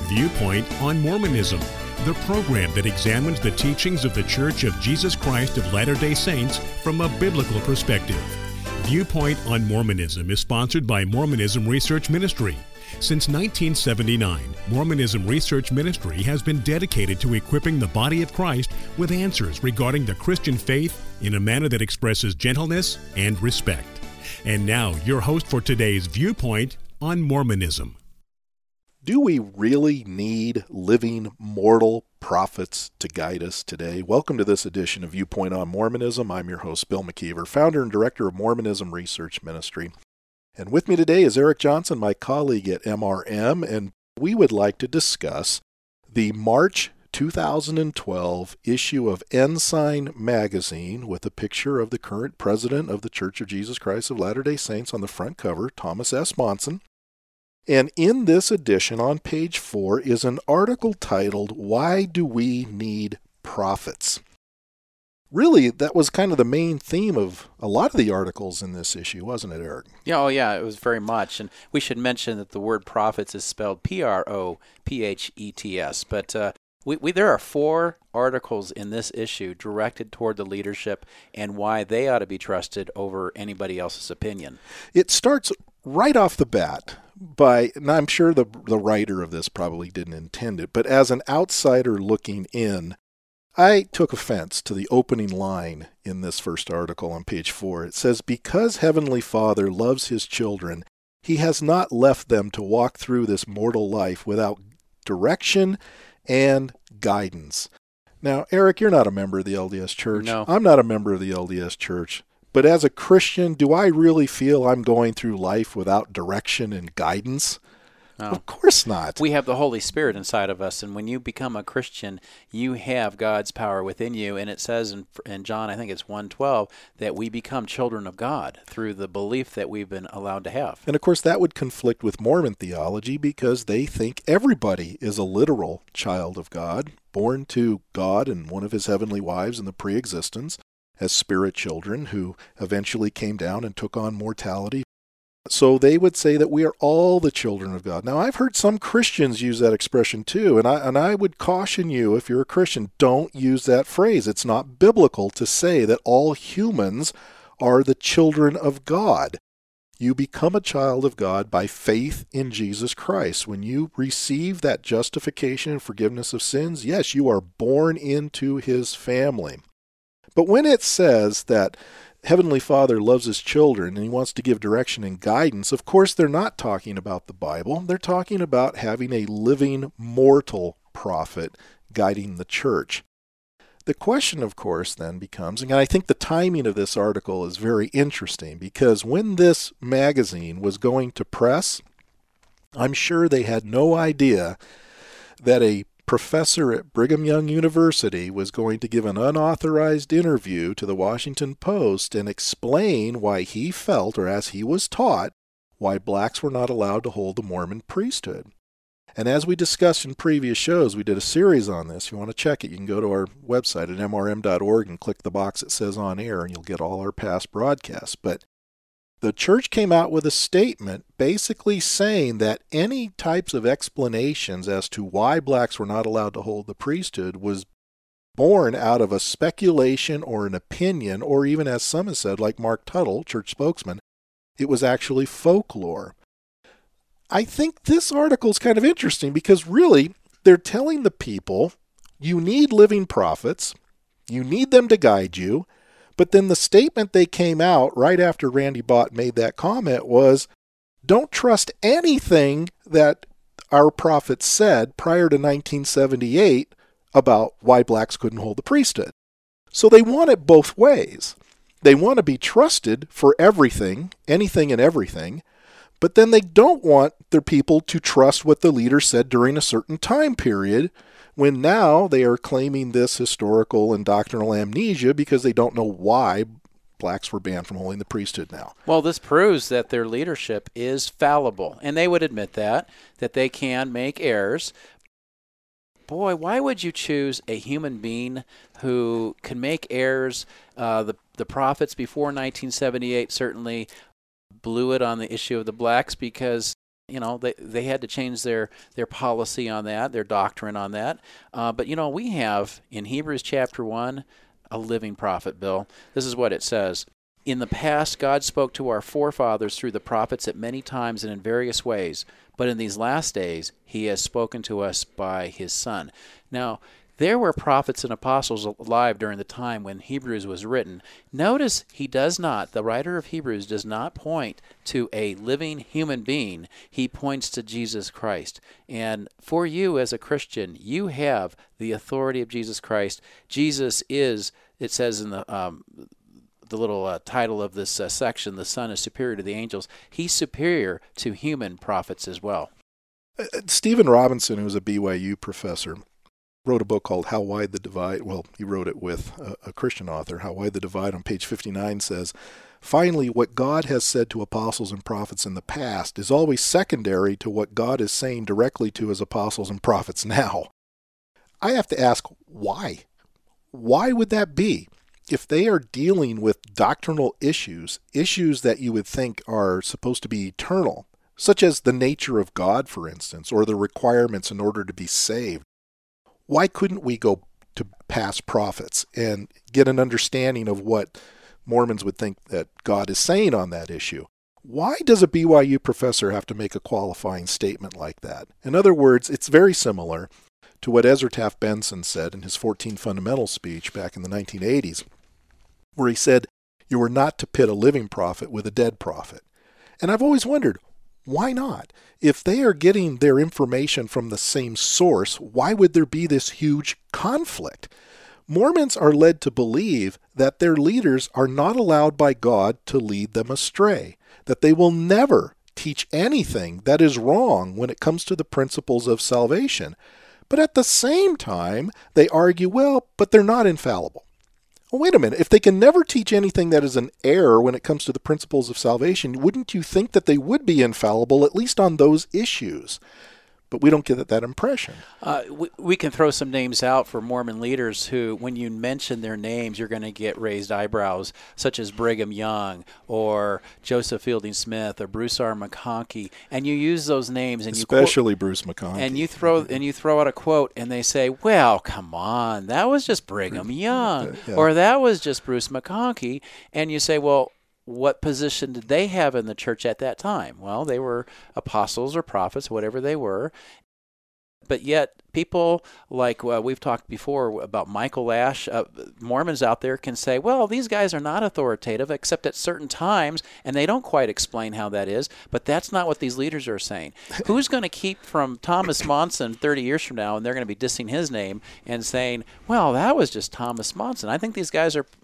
Viewpoint on Mormonism, the program that examines the teachings of the Church of Jesus Christ of Latter-day Saints from a biblical perspective. Viewpoint on Mormonism is sponsored by Mormonism Research Ministry. Since 1979, Mormonism Research Ministry has been dedicated to equipping the body of Christ with answers regarding the Christian faith in a manner that expresses gentleness and respect. And now, your host for today's Viewpoint on Mormonism. Do we really need living mortal prophets to guide us today? Welcome to this edition of Viewpoint on Mormonism. I'm your host, Bill McKeever, founder and director of Mormonism Research Ministry. And with me today is Eric Johnson, my colleague at MRM, and we would like to discuss the March 2012 issue of Ensign magazine with a picture of the current president of the Church of Jesus Christ of Latter-day Saints on the front cover, Thomas S. Monson. And in this edition, on page 4, is an article titled, "Why Do We Need Prophets?" Really, that was kind of the main theme of a lot of the articles in this issue, wasn't it, Eric? Yeah, it was very much. And we should mention that the word prophets is spelled P-R-O-P-H-E-T-S. But there are 4 articles in this issue directed toward the leadership and why they ought to be trusted over anybody else's opinion. It starts right off the bat by, and I'm sure the writer of this probably didn't intend it, but as an outsider looking in, I took offense to the opening line in this first article on page 4. It says, "Because Heavenly Father loves His children, He has not left them to walk through this mortal life without direction and guidance." Now, Eric, you're not a member of the LDS Church. No. I'm not a member of the LDS Church. But as a Christian, do I really feel I'm going through life without direction and guidance? No. Of course not. We have the Holy Spirit inside of us, and when you become a Christian, you have God's power within you, and it says in John, I think it's 1:12, that we become children of God through the belief that we've been allowed to have. And of course, that would conflict with Mormon theology because they think everybody is a literal child of God, born to God and one of His heavenly wives in the pre-existence as spirit children who eventually came down and took on mortality. So they would say that we are all the children of God. Now, I've heard some Christians use that expression too, and I would caution you, if you're a Christian, don't use that phrase. It's not biblical to say that all humans are the children of God. You become a child of God by faith in Jesus Christ. When you receive that justification and forgiveness of sins, yes, you are born into His family. But when it says that Heavenly Father loves His children and He wants to give direction and guidance, of course they're not talking about the Bible. They're talking about having a living mortal prophet guiding the church. The question, of course, then becomes, and I think the timing of this article is very interesting, because when this magazine was going to press, I'm sure they had no idea that a professor at Brigham Young University was going to give an unauthorized interview to the Washington Post and explain why he felt, or as he was taught, why blacks were not allowed to hold the Mormon priesthood. And as we discussed in previous shows, we did a series on this. If you want to check it, you can go to our website at mrm.org and click the box that says on air, and you'll get all our past broadcasts. But the church came out with a statement basically saying that any types of explanations as to why blacks were not allowed to hold the priesthood was born out of a speculation or an opinion, or even, as some have said, like Mark Tuttle, church spokesman, it was actually folklore. I think this article is kind of interesting because really they're telling the people, you need living prophets, you need them to guide you. But then the statement they came out right after Randy Bott made that comment was, don't trust anything that our prophet said prior to 1978 about why blacks couldn't hold the priesthood. So they want it both ways. They want to be trusted for everything, anything and everything, but then they don't want their people to trust what the leader said during a certain time period, when now they are claiming this historical and doctrinal amnesia because they don't know why blacks were banned from holding the priesthood now. Well, this proves that their leadership is fallible, and they would admit that they can make errors. Boy, why would you choose a human being who can make errors? The prophets before 1978 certainly blew it on the issue of the blacks because They had to change their policy on that, their doctrine on that. But we have in Hebrews chapter 1 a living prophet, Bill. This is what it says. In the past, God spoke to our forefathers through the prophets at many times and in various ways. But in these last days, he has spoken to us by his Son. Now, there were prophets and apostles alive during the time when Hebrews was written. Notice the writer of Hebrews does not point to a living human being. He points to Jesus Christ. And for you as a Christian, you have the authority of Jesus Christ. Jesus is, it says in the little title of this section, the Son is superior to the angels. He's superior to human prophets as well. Stephen Robinson, who's a BYU professor, wrote a book called How Wide the Divide. Well, he wrote it with a Christian author. How Wide the Divide on page 59 says, finally, what God has said to apostles and prophets in the past is always secondary to what God is saying directly to his apostles and prophets now. I have to ask, why? Why would that be? If they are dealing with doctrinal issues that you would think are supposed to be eternal, such as the nature of God, for instance, or the requirements in order to be saved, why couldn't we go to past prophets and get an understanding of what Mormons would think that God is saying on that issue? Why does a BYU professor have to make a qualifying statement like that? In other words, it's very similar to what Ezra Taft Benson said in his 14 Fundamentals speech back in the 1980s, where he said, you are not to pit a living prophet with a dead prophet. And I've always wondered, why not? If they are getting their information from the same source, why would there be this huge conflict? Mormons are led to believe that their leaders are not allowed by God to lead them astray, that they will never teach anything that is wrong when it comes to the principles of salvation. But at the same time, they argue, but they're not infallible. Well, wait a minute. If they can never teach anything that is an error when it comes to the principles of salvation, wouldn't you think that they would be infallible, at least on those issues? But we don't get that impression. We can throw some names out for Mormon leaders who, when you mention their names, you're going to get raised eyebrows, such as Brigham Young or Joseph Fielding Smith or Bruce R. McConkie, and you use those names, and especially Bruce McConkie, and you throw out a quote, and they say, "Well, come on, that was just Brigham Young, or that was just Bruce McConkie," and you say, "Well, what position did they have in the church at that time?" Well, they were apostles or prophets, whatever they were. But yet, people like we've talked before about Michael Ash, Mormons out there can say, well, these guys are not authoritative except at certain times, and they don't quite explain how that is. But that's not what these leaders are saying. Who's going to keep from Thomas Monson 30 years from now, and they're going to be dissing his name and saying, well, that was just Thomas Monson? I think these guys are,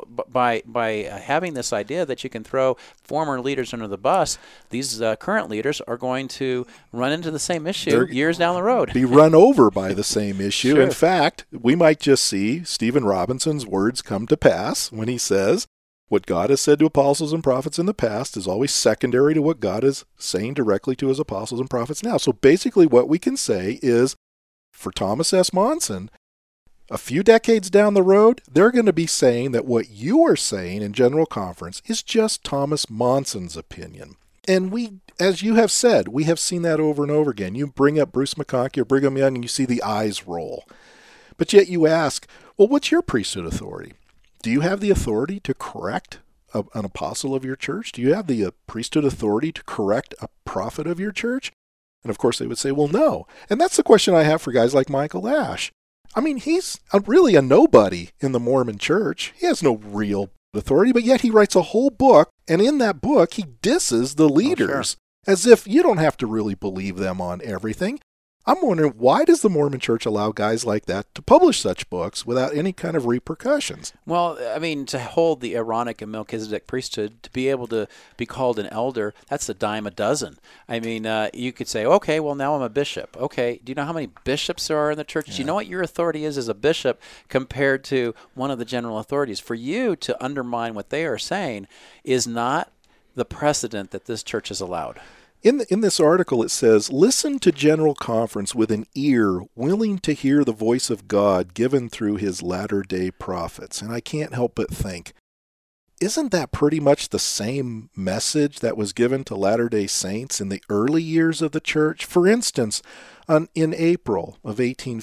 by having this idea that you can throw former leaders under the bus, these current leaders are going to run into the same issue years down the road. Be run over by the same issue. Sure. In fact, we might just see Stephen Robinson's words come to pass when he says, what God has said to apostles and prophets in the past is always secondary to what God is saying directly to his apostles and prophets now. So basically what we can say is, for Thomas S. Monson, a few decades down the road, they're going to be saying that what you are saying in General Conference is just Thomas Monson's opinion. And we, as you have said, we have seen that over and over again. You bring up Bruce McConkie or Brigham Young and you see the eyes roll. But yet you ask, well, what's your priesthood authority? Do you have the authority to correct an apostle of your church? Do you have the priesthood authority to correct a prophet of your church? And of course they would say, well, no. And that's the question I have for guys like Michael Ash. I mean, he's really a nobody in the Mormon church. He has no real authority, but yet he writes a whole book, and in that book he disses the leaders as if you don't have to really believe them on everything. I'm wondering, why does the Mormon Church allow guys like that to publish such books without any kind of repercussions? Well, I mean, to hold the Aaronic and Melchizedek priesthood, to be able to be called an elder, that's a dime a dozen. I mean, you could say, okay, well, now I'm a bishop. Okay, do you know how many bishops there are in the church? Yeah. Do you know what your authority is as a bishop compared to one of the general authorities? For you to undermine what they are saying is not the precedent that this church has allowed. In this article, it says, listen to General Conference with an ear willing to hear the voice of God given through his latter-day prophets. And I can't help but think, isn't that pretty much the same message that was given to Latter-day Saints in the early years of the church? For instance, in April of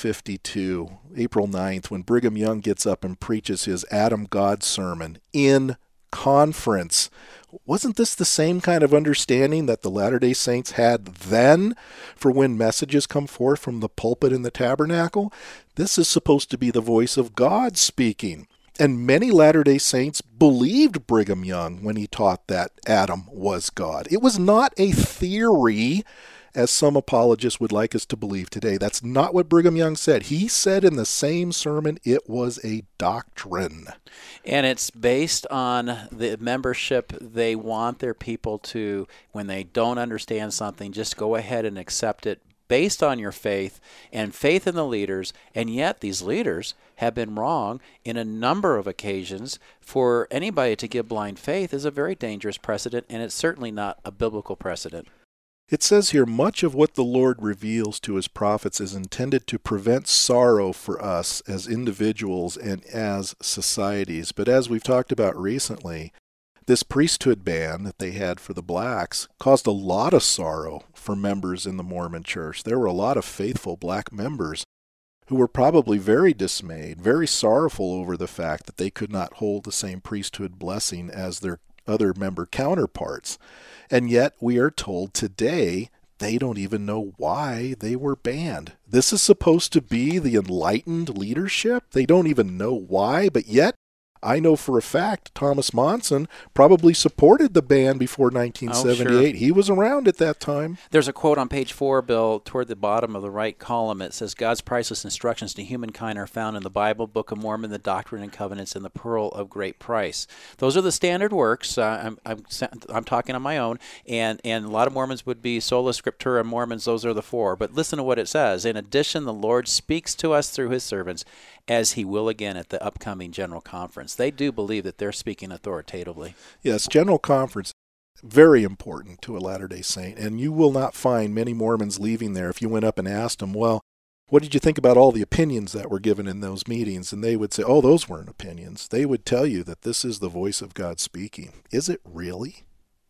1852, April 9th, when Brigham Young gets up and preaches his Adam God sermon in conference, wasn't this the same kind of understanding that the Latter-day Saints had then for when messages come forth from the pulpit in the tabernacle? This is supposed to be the voice of God speaking. And many Latter-day Saints believed Brigham Young when he taught that Adam was God. It was not a theory, as some apologists would like us to believe today. That's not what Brigham Young said. He said in the same sermon it was a doctrine. And it's based on the membership. They want their people to, when they don't understand something, just go ahead and accept it based on your faith and faith in the leaders. And yet these leaders have been wrong in a number of occasions. For anybody to give blind faith is a very dangerous precedent, and it's certainly not a biblical precedent. It says here, much of what the Lord reveals to his prophets is intended to prevent sorrow for us as individuals and as societies. But as we've talked about recently, this priesthood ban that they had for the blacks caused a lot of sorrow for members in the Mormon church. There were a lot of faithful black members who were probably very dismayed, very sorrowful over the fact that they could not hold the same priesthood blessing as their other member counterparts. And yet we are told today they don't even know why they were banned. This is supposed to be the enlightened leadership. They don't even know why, but yet I know for a fact Thomas Monson probably supported the ban before 1978. Oh, sure. He was around at that time. There's a quote on page 4, Bill, toward the bottom of the right column. It says, God's priceless instructions to humankind are found in the Bible, Book of Mormon, the Doctrine and Covenants, and the Pearl of Great Price. Those are the standard works. I'm talking on my own, and a lot of Mormons would be sola scriptura Mormons. Those are the 4. But listen to what it says. In addition, the Lord speaks to us through his servants, as he will again at the upcoming General Conference. They do believe that they're speaking authoritatively. Yes, General Conference, very important to a Latter-day Saint, and you will not find many Mormons leaving there if you went up and asked them, well, what did you think about all the opinions that were given in those meetings? And they would say, oh, those weren't opinions. They would tell you that this is the voice of God speaking. Is it really?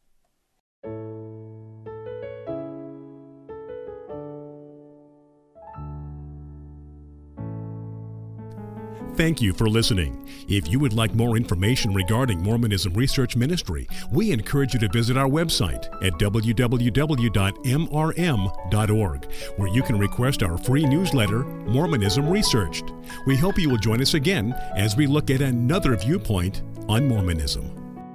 Thank you for listening. If you would like more information regarding Mormonism Research Ministry, we encourage you to visit our website at www.mrm.org, where you can request our free newsletter, Mormonism Researched. We hope you will join us again as we look at another viewpoint on Mormonism.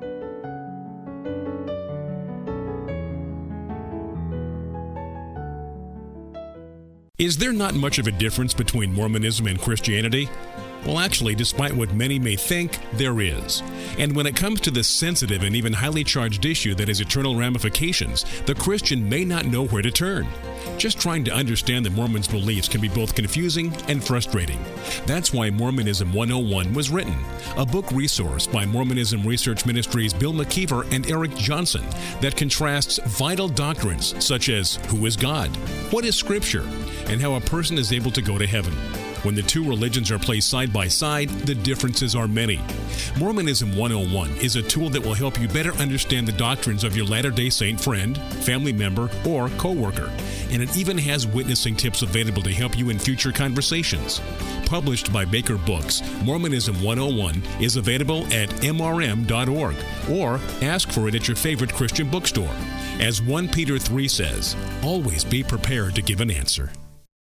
Is there not much of a difference between Mormonism and Christianity? Well, actually, despite what many may think, there is. And when it comes to this sensitive and even highly charged issue that has eternal ramifications, the Christian may not know where to turn. Just trying to understand the Mormon's beliefs can be both confusing and frustrating. That's why Mormonism 101 was written, a book resource by Mormonism Research Ministries' Bill McKeever and Eric Johnson that contrasts vital doctrines such as who is God, what is Scripture, and how a person is able to go to heaven. When the two religions are placed side by side, the differences are many. Mormonism 101 is a tool that will help you better understand the doctrines of your Latter-day Saint friend, family member, or co-worker. And it even has witnessing tips available to help you in future conversations. Published by Baker Books, Mormonism 101 is available at mrm.org or ask for it at your favorite Christian bookstore. As 1 Peter 3 says, always be prepared to give an answer.